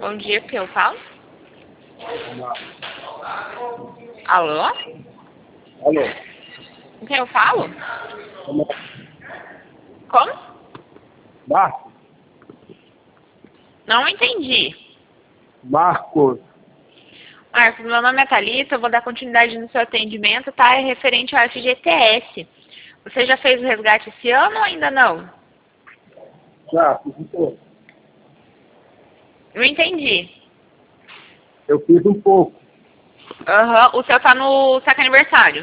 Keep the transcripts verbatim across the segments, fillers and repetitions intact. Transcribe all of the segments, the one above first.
Bom dia, que eu falo? Alô? Alô? Com quem eu falo? Como? Marcos? Não entendi. Marcos? Marcos, meu nome é Thalita, eu vou dar continuidade no seu atendimento, tá? É referente ao F G T S. Você já fez o resgate esse ano ou ainda não? Já, fiz um pouco. Não entendi. Eu fiz um pouco. Aham, o seu tá no saque aniversário.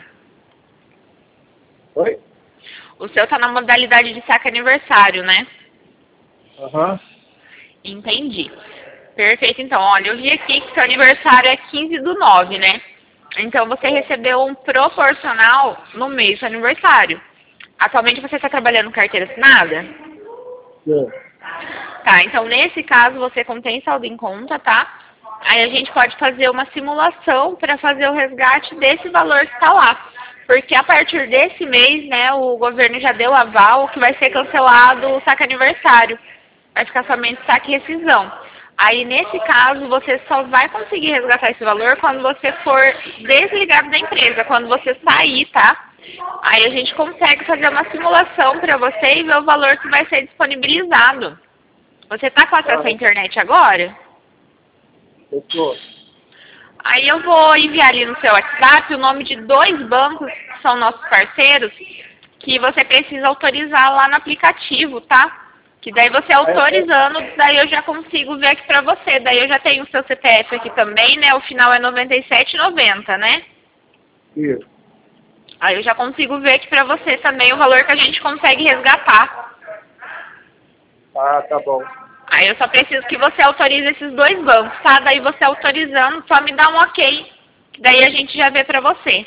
Oi? O seu tá na modalidade de saque aniversário, né? Aham. Entendi. Perfeito, então. Olha, eu vi aqui que seu aniversário é quinze do nove, né? Então você recebeu um proporcional no mês do seu aniversário. Atualmente você está trabalhando com carteira assinada? Sim. Tá, então nesse caso você contém saldo em conta, tá? Aí a gente pode fazer uma simulação para fazer o resgate desse valor que está lá. Porque a partir desse mês, né, o governo já deu aval que vai ser cancelado o saque aniversário. Vai ficar somente saque e rescisão. Aí nesse caso você só vai conseguir resgatar esse valor quando você for desligado da empresa, quando você sair, tá? Aí a gente consegue fazer uma simulação para você e ver o valor que vai ser disponibilizado. Você tá com acesso à internet agora? Eu tô. Aí eu vou enviar ali no seu WhatsApp o nome de dois bancos que são nossos parceiros, que você precisa autorizar lá no aplicativo, tá? Que daí você autorizando, daí eu já consigo ver aqui pra você. Daí eu já tenho o seu C P F aqui também, né? O final é noventa e sete noventa, né? Isso. Aí eu já consigo ver aqui pra você também o valor que a gente consegue resgatar. Ah, tá bom. Aí eu só preciso que você autorize esses dois bancos, tá? Daí você autorizando, só me dá um ok. Daí a gente já vê pra você.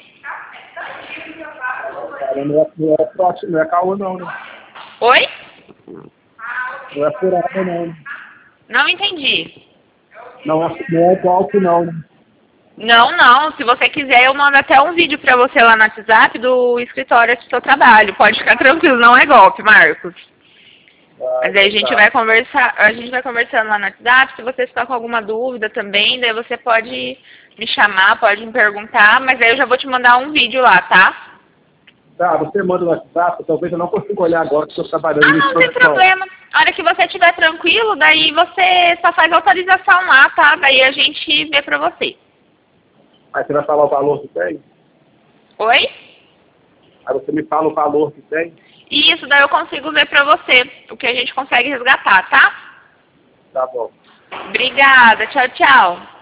Cara, não é, não é próximo, não é caô não, né? Oi? Não é furada não, né? Não entendi. Não é, não é golpe não, né? Não, não. Se você quiser, eu mando até um vídeo pra você lá no WhatsApp do escritório do seu trabalho. Pode ficar tranquilo, não é golpe, Marcos. Ah, Mas aí a gente tá. vai conversar, a gente vai conversando lá no WhatsApp. Se você ficar com alguma dúvida também, daí você pode me chamar, pode me perguntar, mas aí eu já vou te mandar um vídeo lá, tá? Tá, você manda no WhatsApp, talvez eu não consiga olhar agora, porque eu estou trabalhando Ah, em não tem exposição. problema. A hora que você estiver tranquilo, daí você só faz a autorização lá, tá? Daí a gente vê pra você. Aí você vai falar o valor que tem? Oi? Aí você me fala o valor que tem? Isso, daí eu consigo ver pra você o que a gente consegue resgatar, tá? Tá bom. Obrigada. Tchau, tchau.